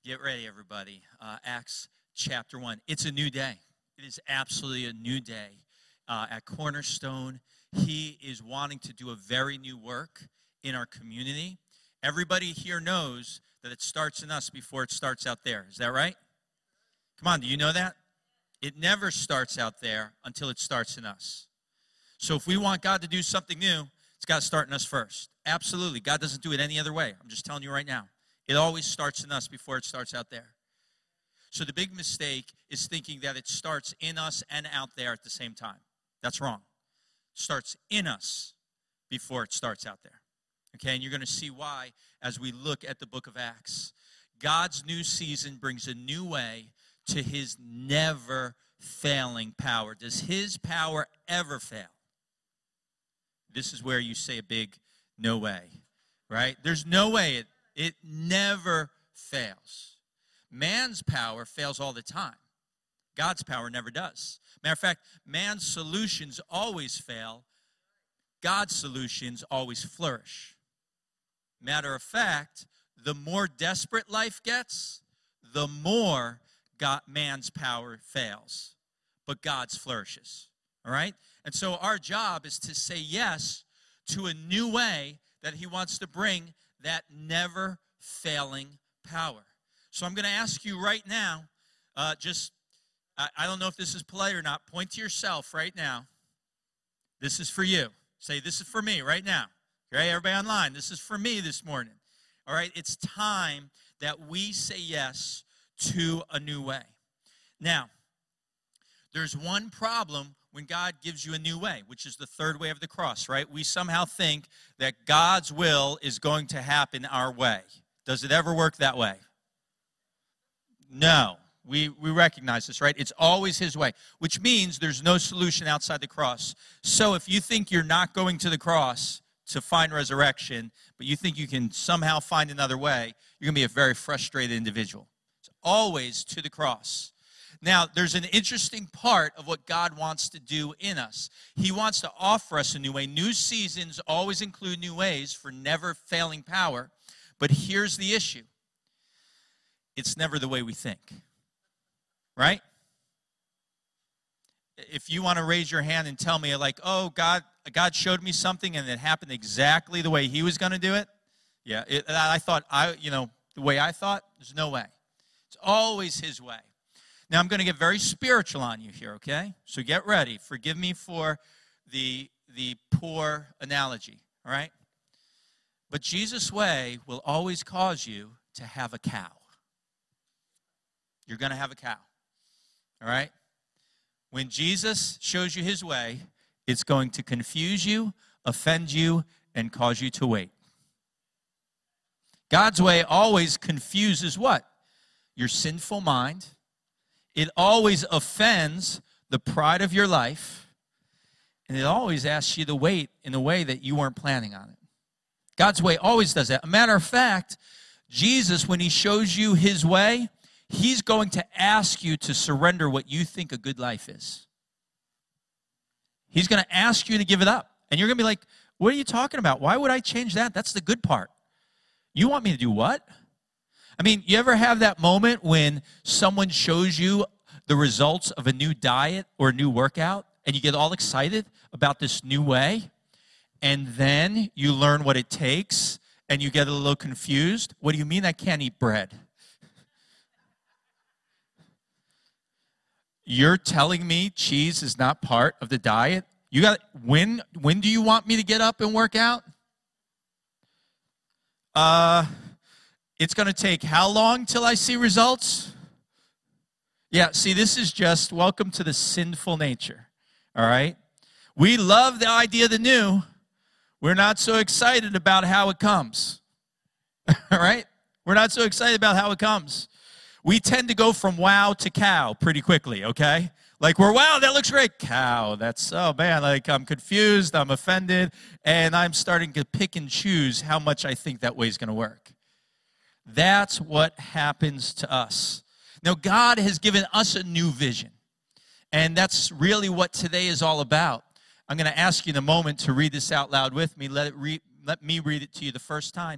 Get ready, everybody. Acts chapter 1. It's a new day. It is absolutely a new day. At Cornerstone, he is wanting to do a very new work in our community. Everybody here knows that it starts in us before it starts out there. Is that right? Come on, do you know that? It never starts out there until it starts in us. So if we want God to do something new, it's got to start in us first. Absolutely. God doesn't do it any other way. I'm just telling you right now. It always starts in us before it starts out there. So the big mistake is thinking that it starts in us and out there at the same time. That's wrong. It starts in us before it starts out there. Okay, and you're going to see why as we look at the book of Acts. God's new season brings a new way to his never failing power. Does his power ever fail? This is where you say a big no way, right? There's no way it never fails. Man's power fails all the time. God's power never does. Matter of fact, man's solutions always fail. God's solutions always flourish. Matter of fact, the more desperate life gets, the more man's power fails. But God's flourishes. All right? And so our job is to say yes to a new way that he wants to bring that never failing power. So I'm going to ask you right now, I don't know if this is polite or not, point to yourself right now. This is for you. Say, this is for me right now. Okay, everybody online, this is for me this morning. All right, it's time that we say yes to a new way. Now, there's one problem when God gives you a new way, which is the third way of the cross, right? We somehow think that God's will is going to happen our way. Does it ever work that way? No. We recognize this, right? It's always his way, which means there's no solution outside the cross. So if you think you're not going to the cross to find resurrection, but you think you can somehow find another way, you're going to be a very frustrated individual. It's always to the cross. Now, there's an interesting part of what God wants to do in us. He wants to offer us a new way. New seasons always include new ways for never failing power. But here's the issue. It's never the way we think. Right? If you want to raise your hand and tell me, like, oh, God showed me something and it happened exactly the way he was going to do it. Yeah, the way I thought, there's no way. It's always his way. Now, I'm going to get very spiritual on you here, okay? So get ready. Forgive me for the poor analogy, all right? But Jesus' way will always cause you to have a cow. You're going to have a cow, all right? When Jesus shows you his way, it's going to confuse you, offend you, and cause you to wait. God's way always confuses what? Your sinful mind. It always offends the pride of your life, and it always asks you to wait in a way that you weren't planning on it. God's way always does that. A matter of fact, Jesus, when he shows you his way, he's going to ask you to surrender what you think a good life is. He's going to ask you to give it up, and you're going to be like, what are you talking about? Why would I change that? That's the good part. You want me to do what? I mean, you ever have that moment when someone shows you the results of a new diet or a new workout, and you get all excited about this new way, and then you learn what it takes, and you get a little confused? What do you mean I can't eat bread? You're telling me cheese is not part of the diet? When do you want me to get up and work out? It's going to take how long till I see results? Yeah, see, this is just welcome to the sinful nature, all right? We love the idea of the new. We're not so excited about how it comes, all right? We're not so excited about how it comes. We tend to go from wow to cow pretty quickly, okay? Like wow, that looks great. Cow, oh man, like I'm confused, I'm offended, and I'm starting to pick and choose how much I think that way is going to work. That's what happens to us. Now, God has given us a new vision, and that's really what today is all about. I'm going to ask you in a moment to read this out loud with me. Let me read it to you the first time.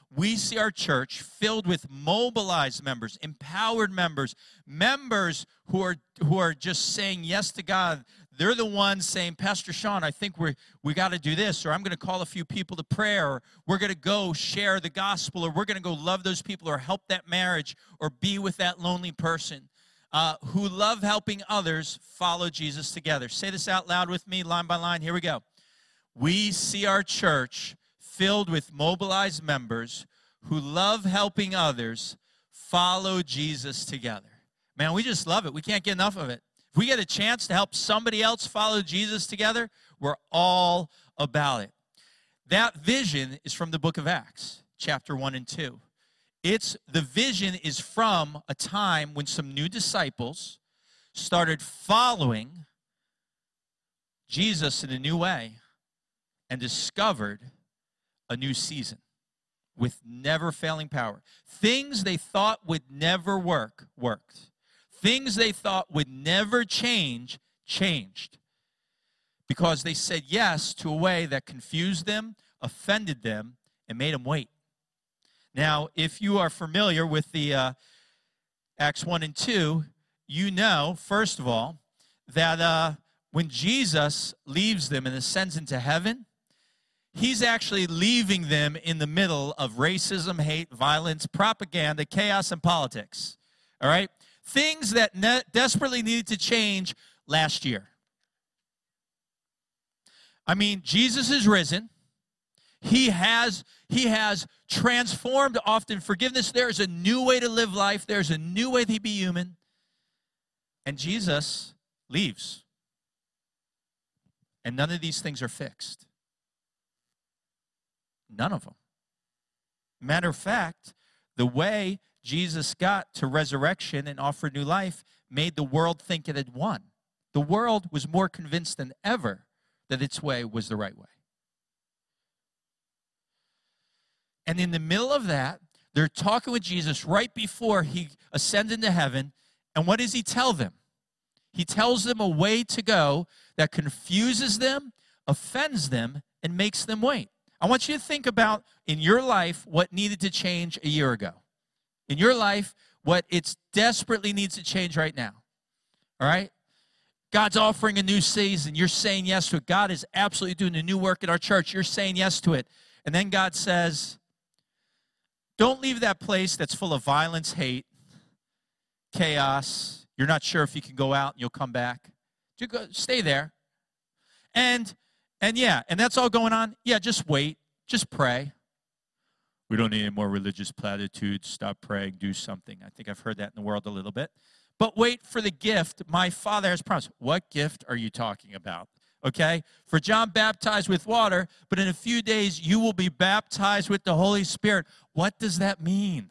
we see our church filled with mobilized members, empowered members, members who are just saying yes to God. They're the ones saying, Pastor Sean, I think we got to do this, or I'm going to call a few people to prayer, or we're going to go share the gospel, or we're going to go love those people, or help that marriage, or be with that lonely person. Who love helping others follow Jesus together. Say this out loud with me, line by line. Here we go. We see our church filled with mobilized members who love helping others follow Jesus together. Man, we just love it. We can't get enough of it. If we get a chance to help somebody else follow Jesus together, we're all about it. That vision is from the book of Acts, chapter 1 and 2. The vision is from a time when some new disciples started following Jesus in a new way and discovered a new season with never failing power. Things they thought would never work, worked. Things they thought would never change, changed. Because they said yes to a way that confused them, offended them, and made them wait. Now, if you are familiar with the Acts 1 and 2, you know, first of all, that when Jesus leaves them and ascends into heaven, he's actually leaving them in the middle of racism, hate, violence, propaganda, chaos, and politics. All right? Things that desperately needed to change last year. I mean, Jesus is risen. He has transformed often forgiveness. There is a new way to live life. There's a new way to be human. And Jesus leaves. And none of these things are fixed. None of them. Matter of fact, the way Jesus got to resurrection and offered new life made the world think it had won. The world was more convinced than ever that its way was the right way. And in the middle of that, they're talking with Jesus right before he ascended into heaven. And what does he tell them? He tells them a way to go that confuses them, offends them, and makes them wait. I want you to think about, in your life, what needed to change a year ago. In your life, what it desperately needs to change right now. All right? God's offering a new season. You're saying yes to it. God is absolutely doing a new work in our church. You're saying yes to it. And then God says, don't leave that place that's full of violence, hate, chaos. You're not sure if you can go out and you'll come back. Stay there. And that's all going on. Yeah, just wait. Just pray. We don't need any more religious platitudes. Stop praying. Do something. I think I've heard that in the world a little bit. But wait for the gift my Father has promised. What gift are you talking about? Okay? For John baptized with water, but in a few days you will be baptized with the Holy Spirit. What does that mean?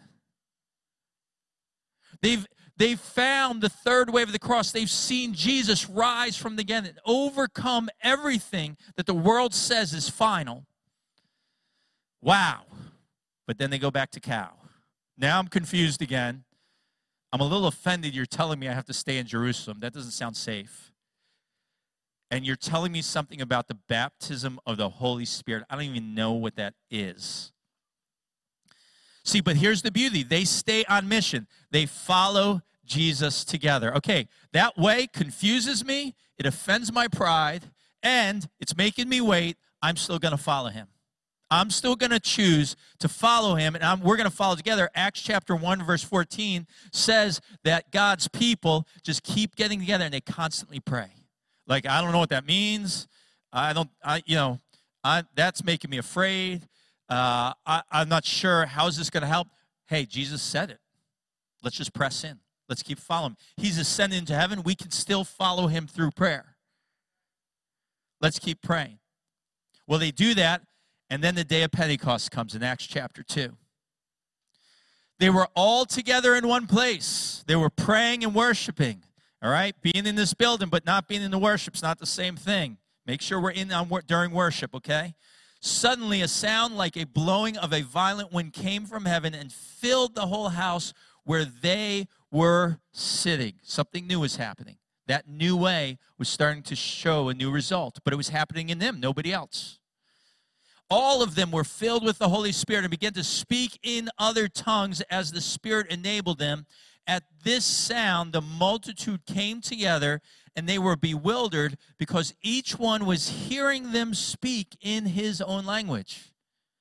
They've found the third wave of the cross. They've seen Jesus rise from the dead and overcome everything that the world says is final. Wow. But then they go back to cow. Now I'm confused again. I'm a little offended you're telling me I have to stay in Jerusalem. That doesn't sound safe. And you're telling me something about the baptism of the Holy Spirit. I don't even know what that is. See, but here's the beauty. They stay on mission. They follow Jesus together. Okay, that way confuses me. It offends my pride. And it's making me wait. I'm still going to follow him. I'm still going to choose to follow him, and we're going to follow together. Acts chapter 1, verse 14 says that God's people just keep getting together, and they constantly pray. Like, I don't know what that means. That's making me afraid. I'm not sure. How is this going to help? Hey, Jesus said it. Let's just press in. Let's keep following him. He's ascended into heaven. We can still follow him through prayer. Let's keep praying. Well, they do that. And then the day of Pentecost comes in Acts chapter 2. They were all together in one place. They were praying and worshiping. All right? Being in this building but not being in the worship is not the same thing. Make sure we're in during worship, okay? Suddenly a sound like a blowing of a violent wind came from heaven and filled the whole house where they were sitting. Something new was happening. That new way was starting to show a new result. But it was happening in them, nobody else. All of them were filled with the Holy Spirit and began to speak in other tongues as the Spirit enabled them. At this sound, the multitude came together, and they were bewildered because each one was hearing them speak in his own language.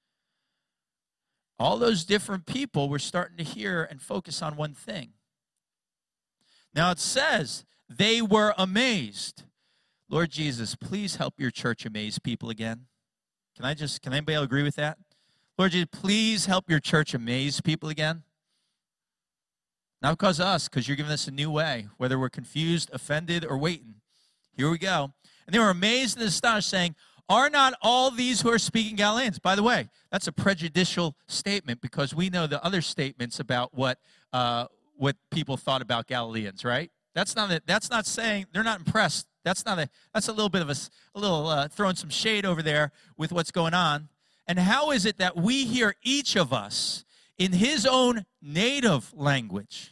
All those different people were starting to hear and focus on one thing. Now it says, they were amazed. Lord Jesus, please help your church amaze people again. Can anybody agree with that? Lord Jesus, please help your church amaze people again. Not because of us, because you're giving us a new way, whether we're confused, offended, or waiting. Here we go. And they were amazed and astonished, saying, are not all these who are speaking Galileans? By the way, that's a prejudicial statement because we know the other statements about what people thought about Galileans, right? That's not saying they're not impressed. That's a little bit of throwing some shade over there with what's going on. And how is it that we hear each of us in his own native language?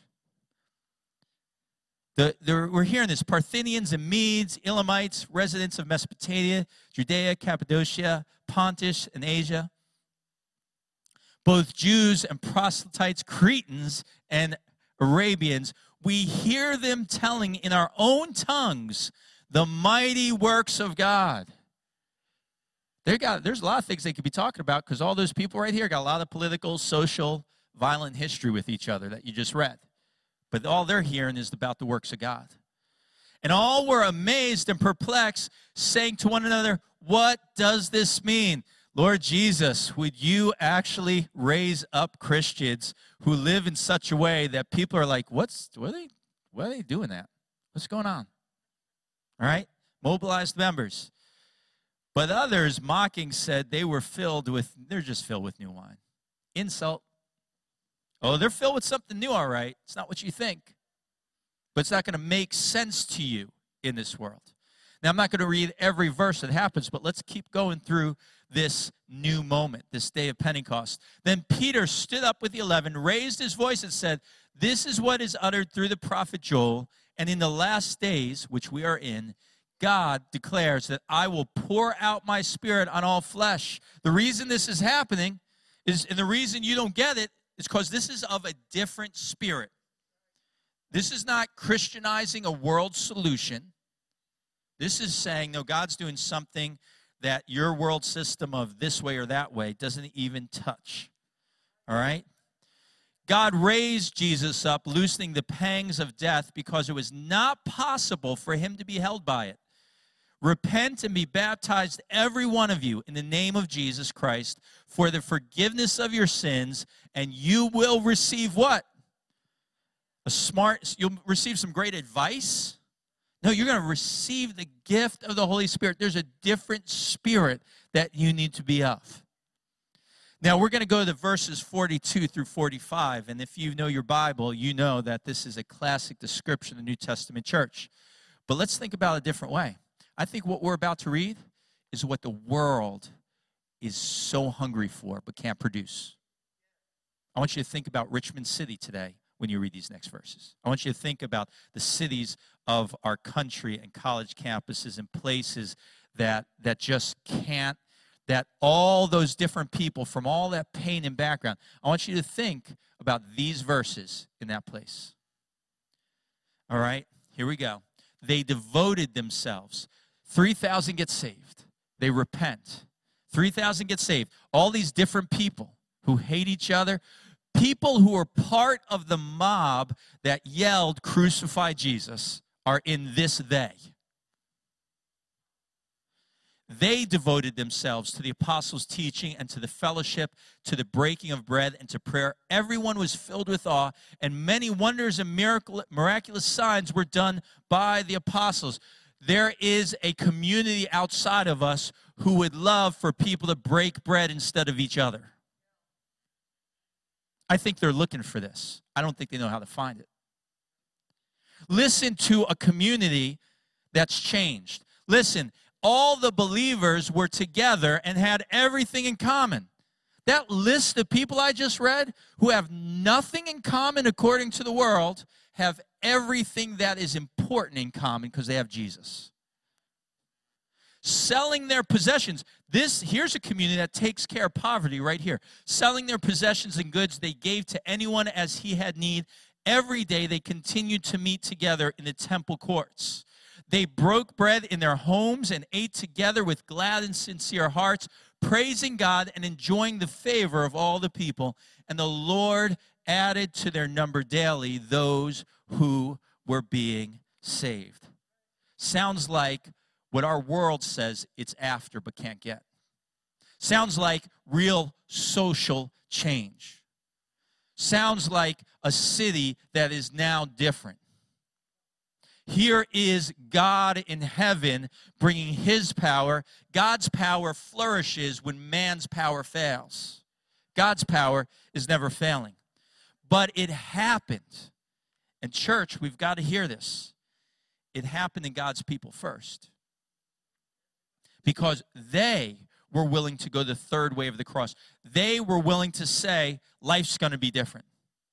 We're hearing this: Parthians and Medes, Elamites, residents of Mesopotamia, Judea, Cappadocia, Pontus, and Asia, both Jews and proselytes, Cretans and Arabians. We hear them telling in our own tongues the mighty works of God. There's a lot of things they could be talking about because all those people right here got a lot of political, social, violent history with each other that you just read. But all they're hearing is about the works of God. And all were amazed and perplexed, saying to one another, what does this mean? Lord Jesus, would you actually raise up Christians who live in such a way that people are like, what are they doing that? What's going on? All right? Mobilized members. But others, mocking, said they're just filled with new wine. Insult. Oh, they're filled with something new, all right. It's not what you think. But it's not going to make sense to you in this world. Now, I'm not going to read every verse that happens, but let's keep going through this new moment, this day of Pentecost. Then Peter stood up with the 11, raised his voice and said, this is what is uttered through the prophet Joel, and in the last days, which we are in, God declares that I will pour out my Spirit on all flesh. The reason this is happening is, and the reason you don't get it, is because this is of a different spirit. This is not Christianizing a world solution. This is saying, no, God's doing something that your world system of this way or that way doesn't even touch. All right? God raised Jesus up, loosening the pangs of death because it was not possible for him to be held by it. Repent and be baptized, every one of you, in the name of Jesus Christ for the forgiveness of your sins, and you will receive what? You'll receive some great advice. No, you're going to receive the gift of the Holy Spirit. There's a different spirit that you need to be of. Now, we're going to go to verses 42 through 45, and if you know your Bible, you know that this is a classic description of the New Testament church. But let's think about it a different way. I think what we're about to read is what the world is so hungry for but can't produce. I want you to think about Richmond City today when you read these next verses. I want you to think about the cities of our country and college campuses and places that just can't, that all those different people from all that pain and background. I want you to think about these verses in that place. All right, here we go. They devoted themselves. 3,000 get saved. They repent. 3,000 get saved. All these different people who hate each other, people who are part of the mob that yelled, "Crucify Jesus," are in this they. They devoted themselves to the apostles' teaching and to the fellowship, to the breaking of bread and to prayer. Everyone was filled with awe, and many wonders and miraculous signs were done by the apostles. There is a community outside of us who would love for people to break bread instead of each other. I think they're looking for this. I don't think they know how to find it. Listen to a community that's changed. Listen, all the believers were together and had everything in common. That list of people I just read who have nothing in common according to the world have everything that is important in common because they have Jesus. selling their possessions. Here's a community that takes care of poverty right here. Selling their possessions and goods they gave to anyone as he had need. Every day they continued to meet together in the temple courts. They broke bread in their homes and ate together with glad and sincere hearts, praising God and enjoying the favor of all the people. And the Lord added to their number daily those who were being saved. Sounds like what our world says it's after but can't get. Sounds like real social change. Sounds like a city that is now different. Here is God in heaven bringing his power. God's power flourishes when man's power fails. God's power is never failing. But it happened. And church, we've got to hear this. It happened in God's people first. Because they were willing to go the third way of the cross. They were willing to say, life's going to be different.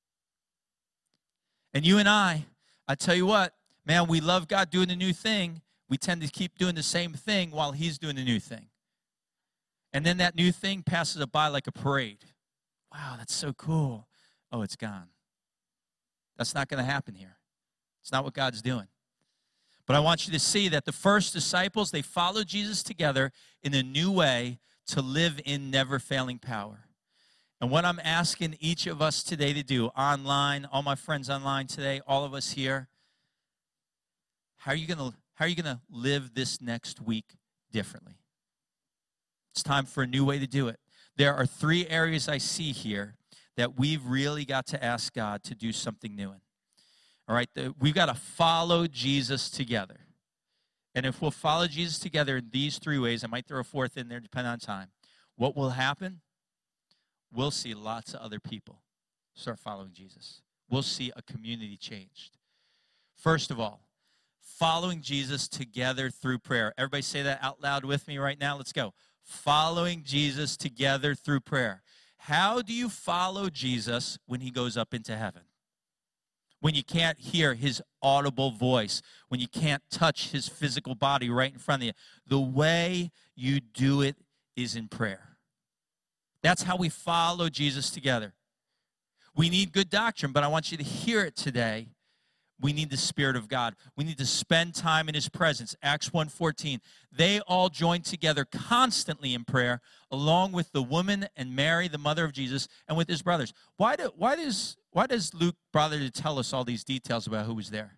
And you and I tell you what, man, we love God doing a new thing. We tend to keep doing the same thing while he's doing the new thing. And then that new thing passes us by like a parade. Wow, that's so cool. Oh, it's gone. That's not going to happen here. It's not what God's doing. But I want you to see that the first disciples, they followed Jesus together in a new way to live in never-failing power. And what I'm asking each of us today to do, online, all my friends online today, all of us here, how are you going to live this next week differently? It's time for a new way to do it. There are 3 areas I see here that we've really got to ask God to do something new in. All right, we've got to follow Jesus together. And if we'll follow Jesus together in these 3 ways, I might throw a 4th in there depending on time, what will happen? We'll see lots of other people start following Jesus. We'll see a community changed. First of all, following Jesus together through prayer. Everybody say that out loud with me right now. Let's go. Following Jesus together through prayer. How do you follow Jesus when he goes up into heaven? When you can't hear his audible voice, when you can't touch his physical body right in front of you. The way you do it is in prayer. That's how we follow Jesus together. We need good doctrine, but I want you to hear it today. We need the Spirit of God. We need to spend time in his presence. Acts 1:14. They all joined together constantly in prayer, along with the woman and Mary, the mother of Jesus, and with his brothers. Why does Luke bother to tell us all these details about who was there?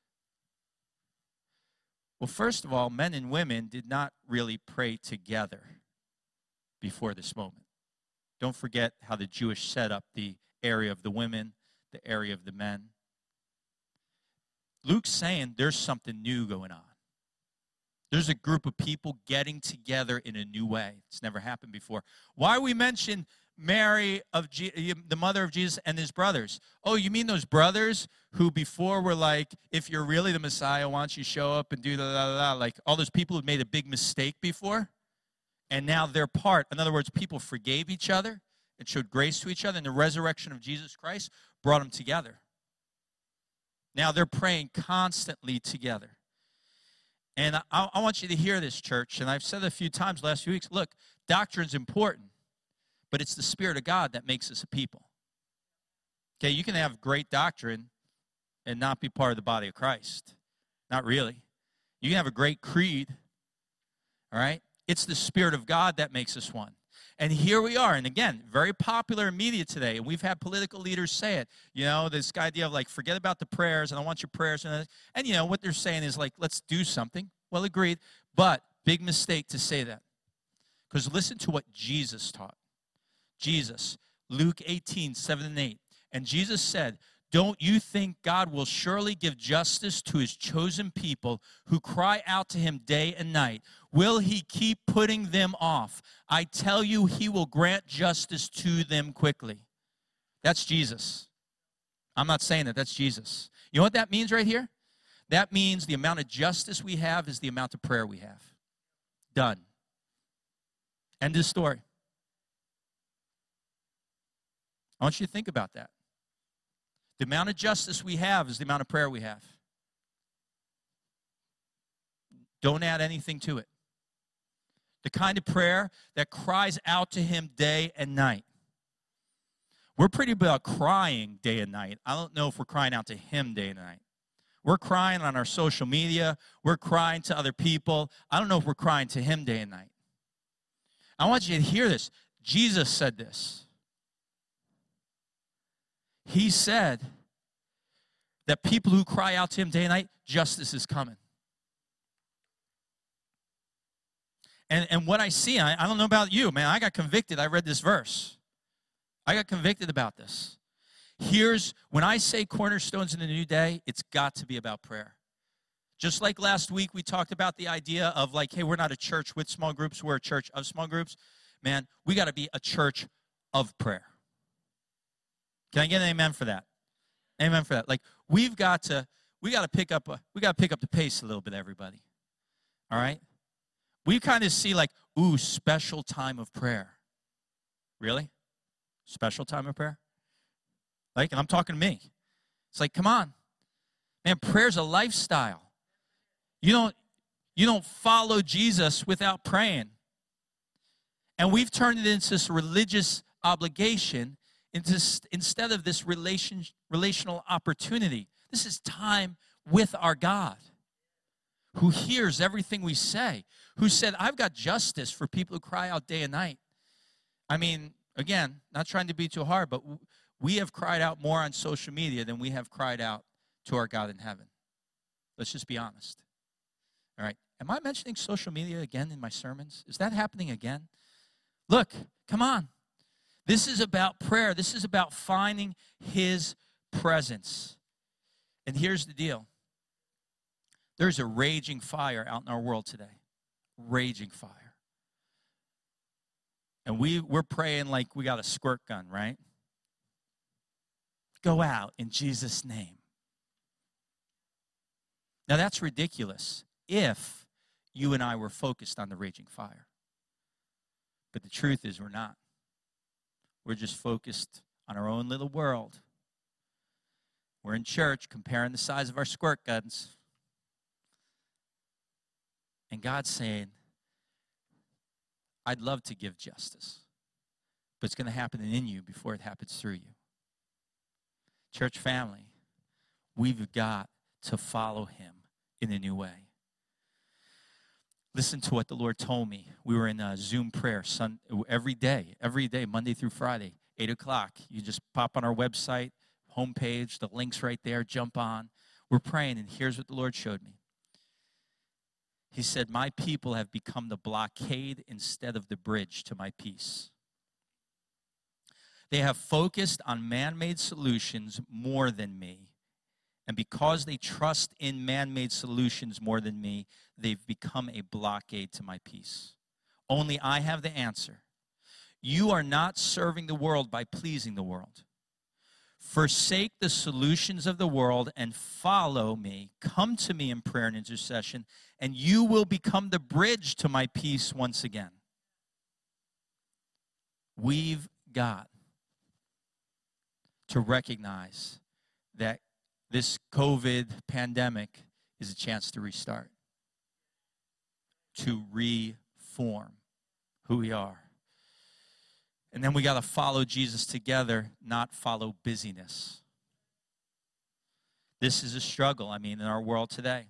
Well, first of all, men and women did not really pray together before this moment. Don't forget how the Jewish set up the area of the women, the area of the men. Luke's saying there's something new going on. There's a group of people getting together in a new way. It's never happened before. Why we mention Mary, the mother of Jesus, and his brothers? Oh, you mean those brothers who before were like, if you're really the Messiah, why don't you show up and do la. Like all those people who made a big mistake before? And now they're part. In other words, people forgave each other and showed grace to each other, and the resurrection of Jesus Christ brought them together. Now they're praying constantly together. And I want you to hear this, church, and I've said it a few times last few weeks. Look, doctrine's important, but it's the Spirit of God that makes us a people. Okay, you can have great doctrine and not be part of the body of Christ. Not really. You can have a great creed, all right? It's the Spirit of God that makes us one. And here we are. And again, very popular in media today. And we've had political leaders say it. You know, this idea of like, forget about the prayers. I don't want your prayers. And you know, what they're saying is like, let's do something. Well, agreed. But big mistake to say that. Because listen to what Jesus taught. Jesus, Luke 18:7-8. And Jesus said, don't you think God will surely give justice to his chosen people who cry out to him day and night? Will he keep putting them off? I tell you, he will grant justice to them quickly. That's Jesus. I'm not saying that. That's Jesus. You know what that means right here? That means the amount of justice we have is the amount of prayer we have. Done. End of story. I want you to think about that. The amount of justice we have is the amount of prayer we have. Don't add anything to it. The kind of prayer that cries out to him day and night. We're pretty about crying day and night. I don't know if we're crying out to him day and night. We're crying on our social media. We're crying to other people. I don't know if we're crying to him day and night. I want you to hear this. Jesus said this. He said that people who cry out to him day and night, justice is coming. And what I see, I don't know about you, man, I got convicted. I read this verse. I got convicted about this. When I say cornerstones in the new day, it's got to be about prayer. Just like last week, we talked about the idea of like, hey, we're not a church with small groups, we're a church of small groups. Man, we got to be a church of prayer. Can I get an amen for that? Amen for that. Like, we got to pick up the pace a little bit, everybody. All right? We kind of see like, ooh, special time of prayer. Really? Special time of prayer? Like, and I'm talking to me. It's like, come on. Man, prayer's a lifestyle. You don't follow Jesus without praying. And we've turned it into this religious obligation instead of this relational opportunity. This is time with our God, who hears everything we say, who said, I've got justice for people who cry out day and night. I mean, again, not trying to be too hard, but we have cried out more on social media than we have cried out to our God in heaven. Let's just be honest. All right. Am I mentioning social media again in my sermons? Is that happening again? Look, come on. This is about prayer. This is about finding his presence. And here's the deal. There's a raging fire out in our world today. Raging fire. And we're praying like we got a squirt gun, right? Go out in Jesus' name. Now that's ridiculous if you and I were focused on the raging fire. But the truth is we're not. We're just focused on our own little world. We're in church comparing the size of our squirt guns. And God's saying, I'd love to give justice, but it's going to happen in you before it happens through you. Church family, we've got to follow him in a new way. Listen to what the Lord told me. We were in a Zoom prayer every day, Monday through Friday, 8 o'clock. You just pop on our website, homepage, the link's right there, jump on. We're praying, and here's what the Lord showed me. He said, my people have become the blockade instead of the bridge to my peace. They have focused on man-made solutions more than me. And because they trust in man-made solutions more than me, they've become a blockade to my peace. Only I have the answer. You are not serving the world by pleasing the world. Forsake the solutions of the world and follow me. Come to me in prayer and intercession, and you will become the bridge to my peace once again. We've got to recognize that this COVID pandemic is a chance to restart, to reform who we are. And then we got to follow Jesus together, not follow busyness. This is a struggle, in our world today.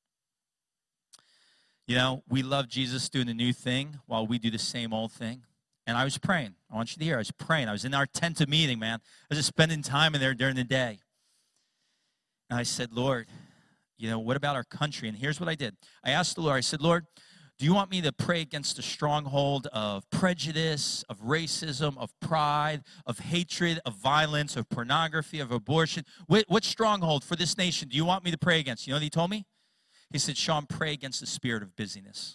You know, we love Jesus doing a new thing while we do the same old thing. And I was praying. I want you to hear, I was praying. I was in our tent of meeting, man. I was just spending time in there during the day. And I said, Lord, what about our country? And here's what I did. I asked the Lord, I said, Lord, do you want me to pray against the stronghold of prejudice, of racism, of pride, of hatred, of violence, of pornography, of abortion? What stronghold for this nation do you want me to pray against? You know what he told me? He said, Sean, pray against the spirit of busyness.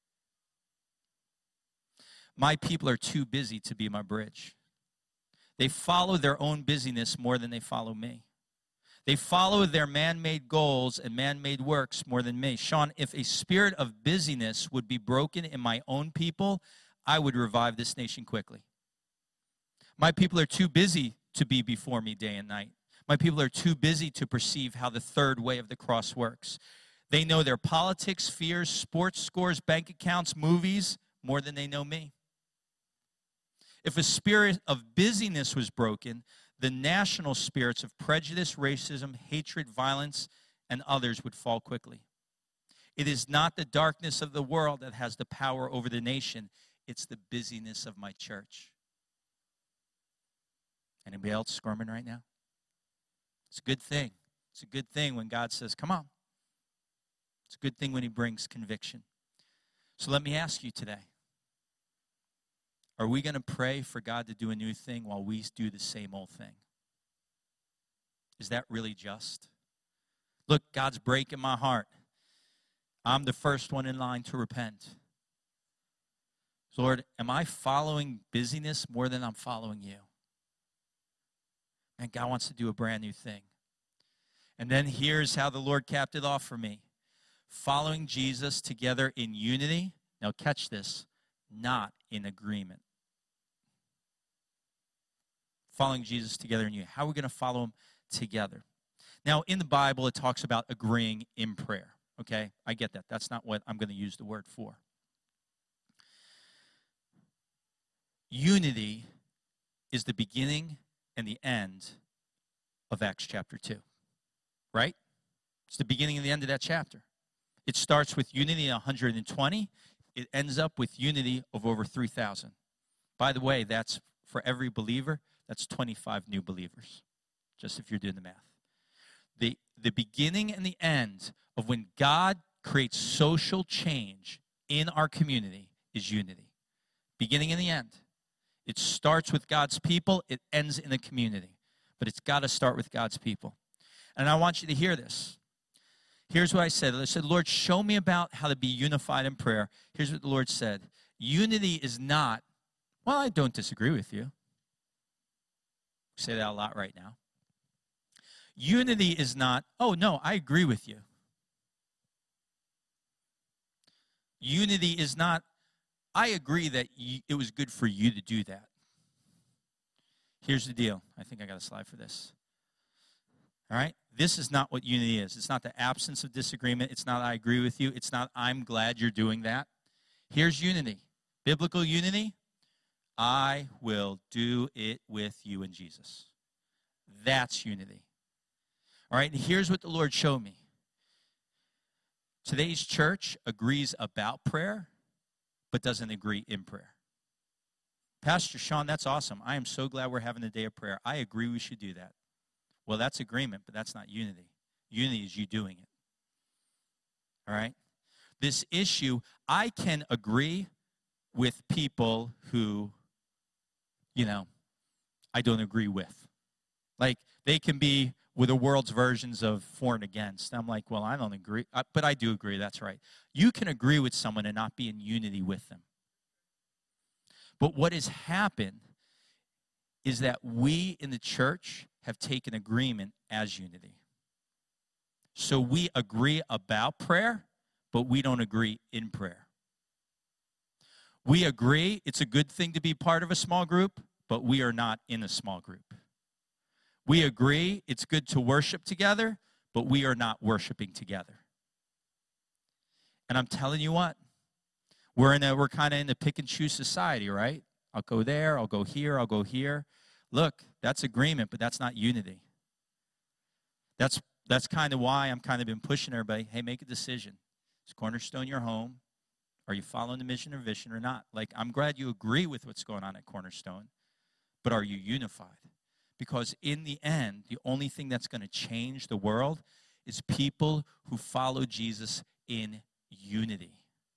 My people are too busy to be my bridge. They follow their own busyness more than they follow me. They follow their man-made goals and man-made works more than me. Sean, if a spirit of busyness would be broken in my own people, I would revive this nation quickly. My people are too busy to be before me day and night. My people are too busy to perceive how the third way of the cross works. They know their politics, fears, sports scores, bank accounts, movies more than they know me. If a spirit of busyness was broken, the national spirits of prejudice, racism, hatred, violence, and others would fall quickly. It is not the darkness of the world that has the power over the nation. It's the busyness of my church. Anybody else squirming right now? It's a good thing. It's a good thing when God says, come on. It's a good thing when he brings conviction. So let me ask you today. Are we going to pray for God to do a new thing while we do the same old thing? Is that really just? Look, God's breaking my heart. I'm the first one in line to repent. So Lord, am I following busyness more than I'm following you? And God wants to do a brand new thing. And then here's how the Lord capped it off for me. Following Jesus together in unity. Now catch this. Not in agreement. Following Jesus together in unity. How are we going to follow him together? Now, in the Bible, it talks about agreeing in prayer. Okay? I get that. That's not what I'm going to use the word for. Unity is the beginning and the end of Acts chapter 2. Right? It's the beginning and the end of that chapter. It starts with unity of 120. It ends up with unity of over 3,000. By the way, that's for every believer, that's 25 new believers, just if you're doing the math. The beginning and the end of when God creates social change in our community is unity. Beginning and the end. It starts with God's people. It ends in the community. But it's got to start with God's people. And I want you to hear this. Here's what I said. I said, Lord, show me about how to be unified in prayer. Here's what the Lord said. Unity is not, well, I don't disagree with you. I say that a lot right now. Unity is not, oh, no, I agree with you. Unity is not, I agree that it was good for you to do that. Here's the deal. I think I got a slide for this. All right? This is not what unity is. It's not the absence of disagreement. It's not I agree with you. It's not I'm glad you're doing that. Here's unity. Biblical unity. I will do it with you and Jesus. That's unity. All right? And here's what the Lord showed me. Today's church agrees about prayer, but doesn't agree in prayer. Pastor Sean, that's awesome. I am so glad we're having a day of prayer. I agree we should do that. Well, that's agreement, but that's not unity. Unity is you doing it. All right? This issue, I can agree with people who, I don't agree with. Like, they can be with the world's versions of for and against. I'm like, well, I don't agree, but I do agree, that's right. You can agree with someone and not be in unity with them. But what has happened is that we in the church have taken agreement as unity. So we agree about prayer, but we don't agree in prayer. We agree it's a good thing to be part of a small group, but we are not in a small group. We agree it's good to worship together, but we are not worshiping together. And I'm telling you what, we're kind of in a pick and choose society, right? I'll go there, I'll go here, I'll go here. Look, that's agreement, but that's not unity. That's kind of why I'm kind of been pushing everybody, hey, make a decision. Is Cornerstone your home? Are you following the mission or vision or not? Like, I'm glad you agree with what's going on at Cornerstone, but are you unified? Because in the end, the only thing that's going to change the world is people who follow Jesus in unity.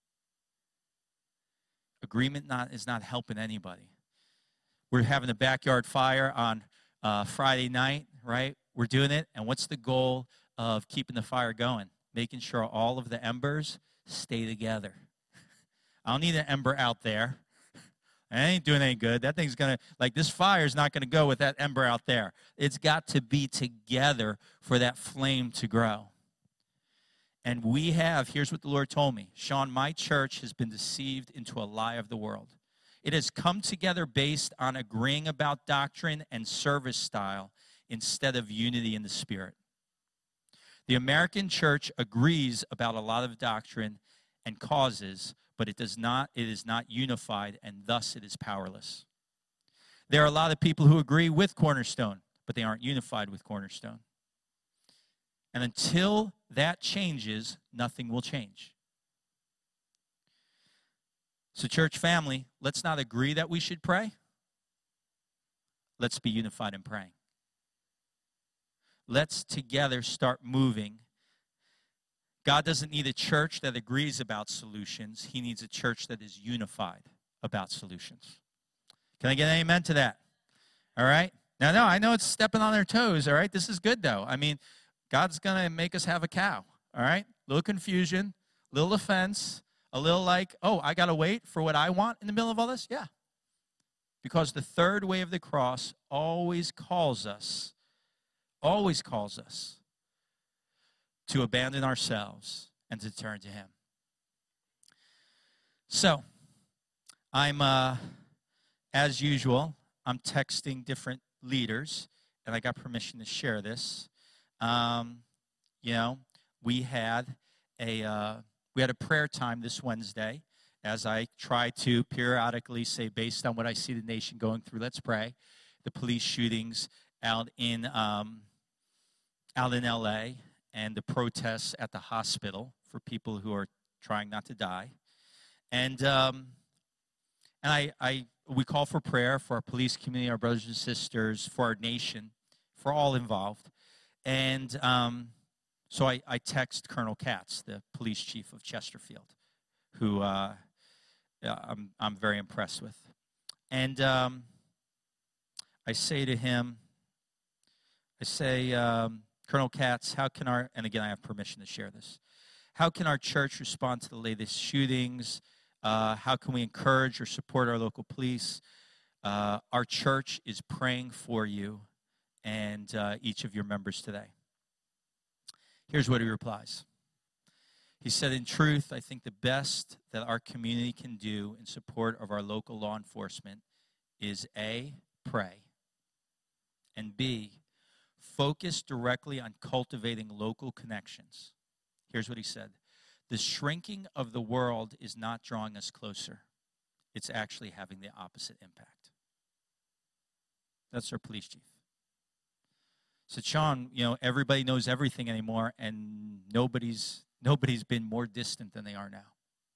Agreement is not helping anybody. We're having a backyard fire on Friday night, right? We're doing it, and what's the goal of keeping the fire going? Making sure all of the embers stay together. I don't need an ember out there. It ain't doing any good. That thing's going to, this fire's not going to go with that ember out there. It's got to be together for that flame to grow. And here's what the Lord told me. Sean, my church has been deceived into a lie of the world. It has come together based on agreeing about doctrine and service style instead of unity in the Spirit. The American church agrees about a lot of doctrine and causes, but it is not unified, and thus it is powerless. There are a lot of people who agree with Cornerstone, but they aren't unified with Cornerstone. And until that changes, nothing will change. So, church family, let's not agree that we should pray. Let's be unified in praying. Let's together start moving. God doesn't need a church that agrees about solutions. He needs a church that is unified about solutions. Can I get an amen to that? All right? Now, no, I know it's stepping on their toes, all right? This is good, though. I mean, God's going to make us have a cow, all right? A little confusion, a little offense, a little like, oh, I got to wait for what I want in the middle of all this? Yeah. Because the third way of the cross always calls us to abandon ourselves and to turn to him. So, as usual, I'm texting different leaders, and I got permission to share this. We had a prayer time this Wednesday, as I try to periodically say, based on what I see the nation going through, let's pray. The police shootings out in L.A. and the protests at the hospital for people who are trying not to die, and we call for prayer for our police community, our brothers and sisters, for our nation, for all involved, and so I text Colonel Katz, the police chief of Chesterfield, who I'm very impressed with. And I say to him, Colonel Katz, how can and again I have permission to share this, how can our church respond to the latest shootings? How can we encourage or support our local police? Our church is praying for you and each of your members today. Here's what he replies. He said, in truth, I think the best that our community can do in support of our local law enforcement is A, pray, and B, focus directly on cultivating local connections. Here's what he said. The shrinking of the world is not drawing us closer. It's actually having the opposite impact. That's our police chief. So, Sean, everybody knows everything anymore, and nobody's been more distant than they are now.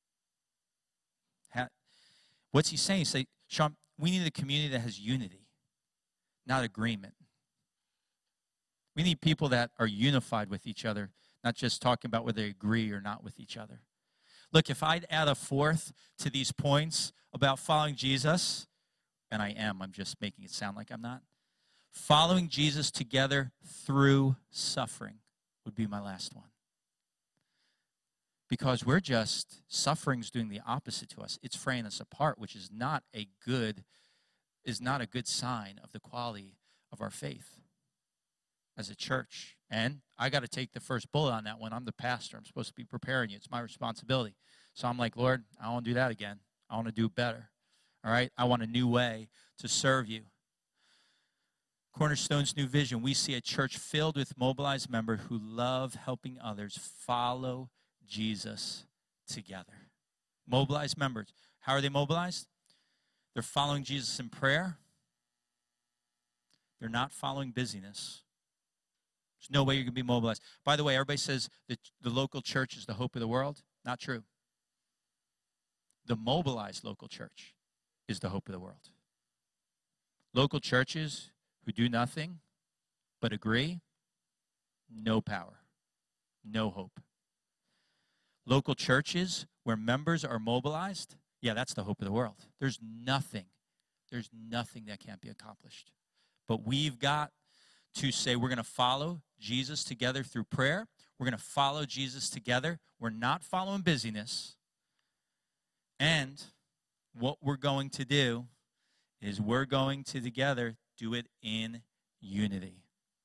What's he saying? He's saying, Sean, we need a community that has unity, not agreement. We need people that are unified with each other, not just talking about whether they agree or not with each other. Look, if I'd add a fourth to these points about following Jesus, and I am, I'm just making it sound like I'm not, following Jesus together through suffering would be my last one. Because suffering's doing the opposite to us. It's fraying us apart, which is not a good sign of the quality of our faith as a church. And I got to take the first bullet on that one. I'm the pastor. I'm supposed to be preparing you. It's my responsibility. So I'm like, Lord, I don't want to do that again. I want to do better. All right? I want a new way to serve you. Cornerstone's new vision, we see a church filled with mobilized members who love helping others follow Jesus together. Mobilized members. How are they mobilized? They're following Jesus in prayer. They're not following busyness. There's no way you're going to be mobilized. By the way, everybody says that the local church is the hope of the world. Not true. The mobilized local church is the hope of the world. Local churches who do nothing but agree, no power, no hope. Local churches where members are mobilized, yeah, that's the hope of the world. There's nothing that can't be accomplished. But we've got to say we're going to follow Jesus together through prayer. We're going to follow Jesus together. We're not following busyness. And what we're going to do is we're going to together do it in unity.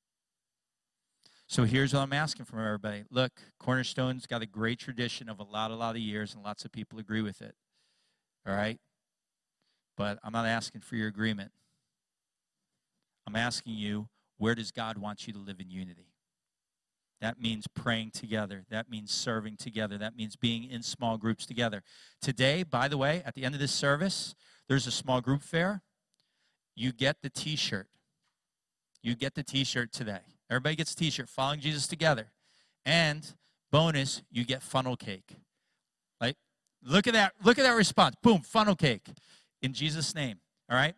So here's what I'm asking from everybody. Look, Cornerstone's got a great tradition of a lot of years, and lots of people agree with it. All right? But I'm not asking for your agreement. I'm asking you, where does God want you to live in unity? That means praying together. That means serving together. That means being in small groups together. Today, by the way, at the end of this service, there's a small group fair. You get the T-shirt. You get the T-shirt today. Everybody gets a T-shirt, Following Jesus Together. And bonus, you get funnel cake. Like, look at that response. Boom, funnel cake. In Jesus' name. All right?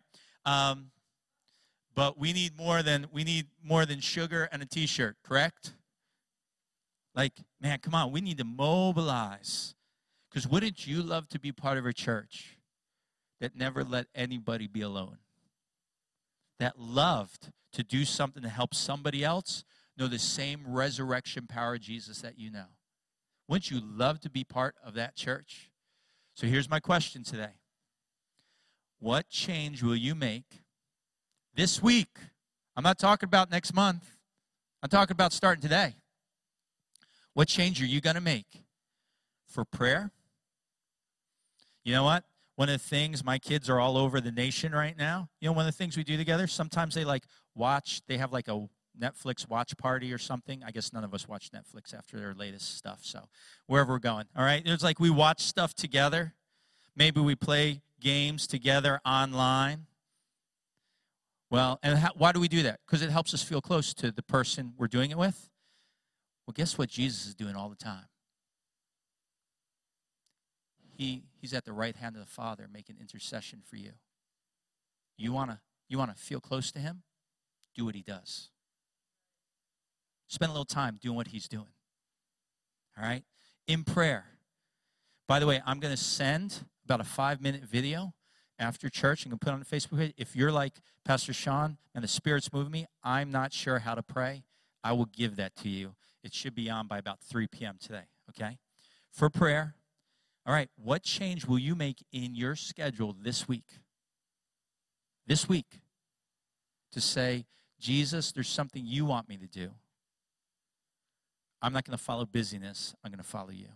But we need more than sugar and a T-shirt, correct? Like, man, come on, we need to mobilize. Because wouldn't you love to be part of a church that never let anybody be alone? That loved to do something to help somebody else know the same resurrection power of Jesus that you know. Wouldn't you love to be part of that church? So here's my question today. What change will you make this week? I'm not talking about next month. I'm talking about starting today. What change are you going to make for prayer? You know what? One of the things, my kids are all over the nation right now. You know, one of the things we do together, sometimes they they have like a Netflix watch party or something. I guess none of us watch Netflix after their latest stuff, so wherever we're going, all right? It's like we watch stuff together. Maybe we play games together online. Well, and why do we do that? Because it helps us feel close to the person we're doing it with. Well, guess what Jesus is doing all the time? He's at the right hand of the Father making intercession for you. You want to feel close to him? Do what he does. Spend a little time doing what he's doing. All right? In prayer. By the way, I'm going to send about a 5-minute video after church. I'm going to put it on the Facebook page. If you're like Pastor Sean and the Spirit's moving me, I'm not sure how to pray, I will give that to you. It should be on by about 3 p.m. today, okay? For prayer. All right, what change will you make in your schedule this week? This week. To say, Jesus, there's something you want me to do. I'm not going to follow busyness. I'm going to follow you.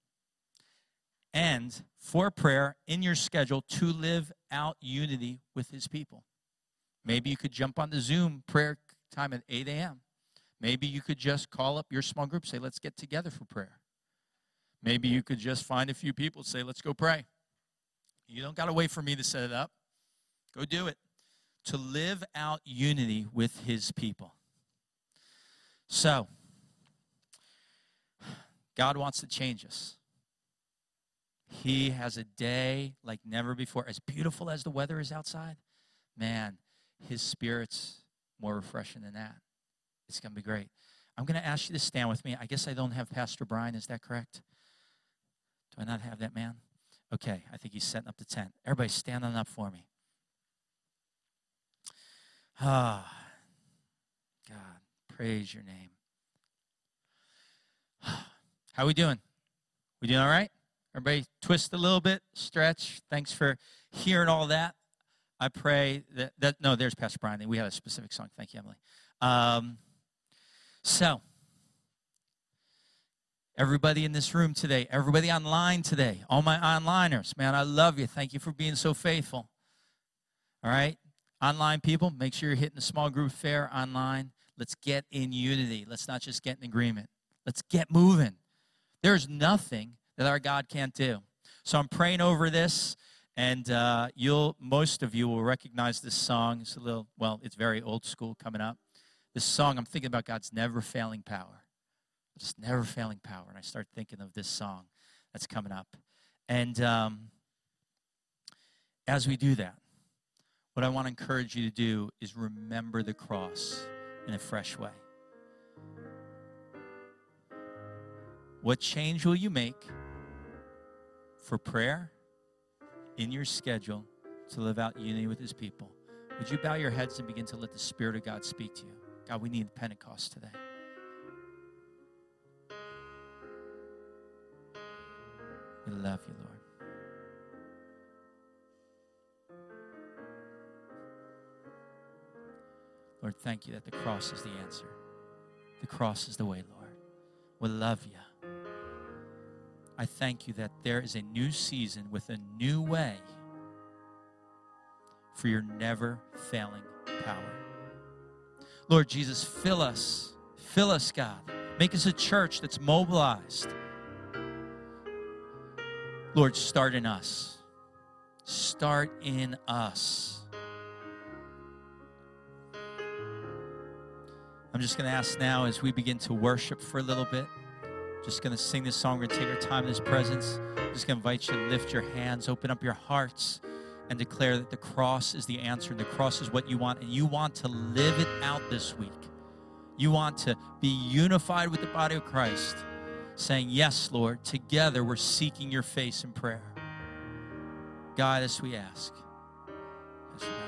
And for prayer, in your schedule, to live out unity with his people. Maybe you could jump on the Zoom prayer time at 8 a.m. Maybe you could just call up your small group, say, let's get together for prayer. Maybe you could just find a few people, say, let's go pray. You don't got to wait for me to set it up. Go do it. To live out unity with his people. So, God wants to change us. He has a day like never before. As beautiful as the weather is outside, man, his Spirit's more refreshing than that. It's going to be great. I'm going to ask you to stand with me. I guess I don't have Pastor Brian. Is that correct? Do I not have that man? Okay, I think he's setting up the tent. Everybody stand on up for me. Ah, God, praise your name. How we doing? We doing all right? Everybody twist a little bit, stretch. Thanks for hearing all that. I pray that no, there's Pastor Brian. We had a specific song. Thank you, Emily. So, everybody in this room today, everybody online today, all my onliners, man, I love you. Thank you for being so faithful. All right? Online people, make sure you're hitting the small group fair online. Let's get in unity. Let's not just get in agreement. Let's get moving. There's nothing that our God can't do. So I'm praying over this, and most of you will recognize this song. It's it's very old school coming up. This song, I'm thinking about God's never-failing power. Just never-failing power. And I start thinking of this song that's coming up. And as we do that, what I want to encourage you to do is remember the cross in a fresh way. What change will you make for prayer in your schedule to live out unity with his people? Would you bow your heads and begin to let the Spirit of God speak to you? God, we need Pentecost today. We love you, Lord. Lord, thank you that the cross is the answer. The cross is the way, Lord. We love you. I thank you that there is a new season with a new way for your never-failing power. Lord Jesus, fill us, God, Make us a church that's mobilized. Lord, start in us. Start in us. I'm just going to ask now as we begin to worship for a little bit. Just going to sing this song. We're going to take our time in His presence. I'm just going to invite you to lift your hands, open up your hearts, and declare that the cross is the answer, and the cross is what you want, and you want to live it out this week. You want to be unified with the body of Christ, saying, yes, Lord, together we're seeking your face in prayer. Guide us, we ask. Yes,